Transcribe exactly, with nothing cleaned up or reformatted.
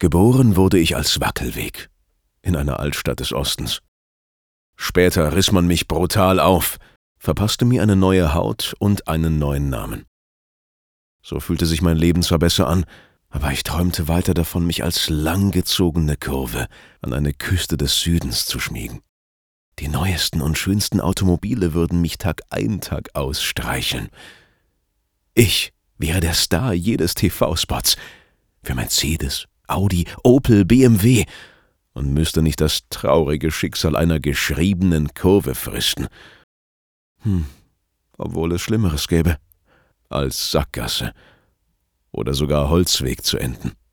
Geboren wurde ich als Wackelweg in einer Altstadt des Ostens. Später riss man mich brutal auf, verpasste mir eine neue Haut und einen neuen Namen. So fühlte sich mein Leben zwar besser an, aber ich träumte weiter davon, mich als langgezogene Kurve an eine Küste des Südens zu schmiegen. Die neuesten und schönsten Automobile würden mich Tag ein, Tag aus streicheln. Ich wäre der Star jedes T V-Spots für Mercedes, Audi, Opel, B M W und müsste nicht das traurige Schicksal einer geschriebenen Kurve fristen. Hm, obwohl es Schlimmeres gäbe, als Sackgasse oder sogar Holzweg zu enden.